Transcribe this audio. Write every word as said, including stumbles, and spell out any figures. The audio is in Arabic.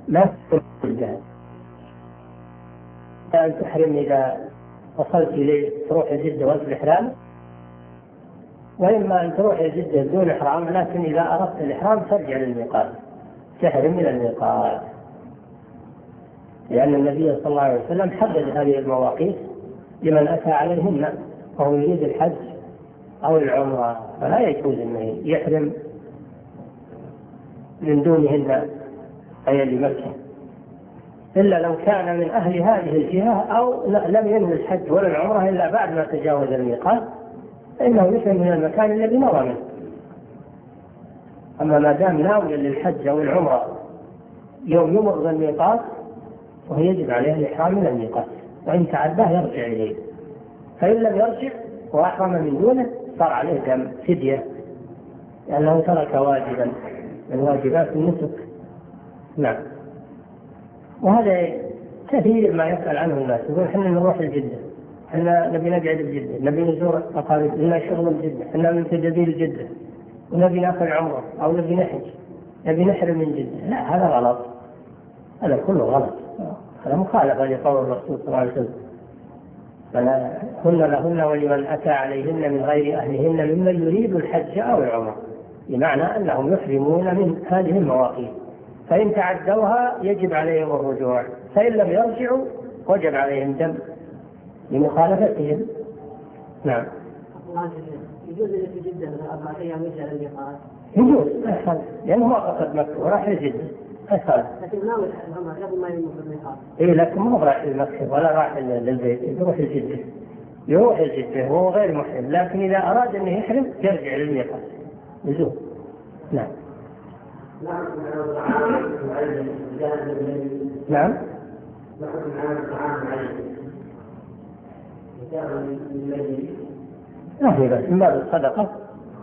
لا تجهز أن تحرم إذا وصلت إليه تروح جدة وأنت الإحرام، وإما أن تروح جدة بدون إحرام، لكن إذا أردت الإحرام ترجع للميقات، تحرم من الميقات، لأن النبي صلى الله عليه وسلم حدد هذه المواقيت لمن أتى عليهن وهو يريد الحج أو العمرة، فلا يجوز أنه يحرم من دونهن أي لمكة، إلا لو كان من أهل هذه الجهة أو لم ينوي الحج ولا العمرة إلا بعد ما تجاوز الميقات، فإنه يحرم من المكان الذي مر منه. أما ما دام ناوي للحج أو العمرة يوم يمر الميقات وهو يجب عليه الإحرام من الميقات، وإن تعداه يرجع إليه، فإن لم يرجع وأحرم من دونه صار عليه دم فدية، لأنه ترك واجبا من واجبات النسك. نعم. وهذا كثير ما يسأل عنه الناس، يقول احنا نروح الجدة، احنا نبي نقعد الجدة، نبي نزور أقارب لنا شغل الجدة، احنا من تجديد الجدة، ونبي ناكل عمره أو نبي نحج، نبي نحرم من جدة. لا، هذا غلط، هذا كله غلط، هذا مخالفة لقول الرسول صلى الله عليه وسلم: فلا هن لهن ولمن أتى عليهن من غير أهلهن ممن يريد الحج أو العمرة، بمعنى أنهم يحرمون من هذه المواقيت، فإن تعدوها يجب عليهم الرجوع، فإن لم يرجعوا وجب عليهم دم لمخالفتهم. نعم. يجوز اللي في جدة أربعة أيام يجعل الميقات؟ يجوز، لأنه ما قصد مكة وراح لجدة، لكن ناوي العمرة قبل ما يمر الميقات. إيه، لكن ما راح لمكة ولا راح للبيت، يروح الجدة، يروح الجدة وهو غير محرم، لكن إذا أراد أن يحرم يرجع للميقات يجوز. نعم. نعم. ما هي بس من باب الصدقة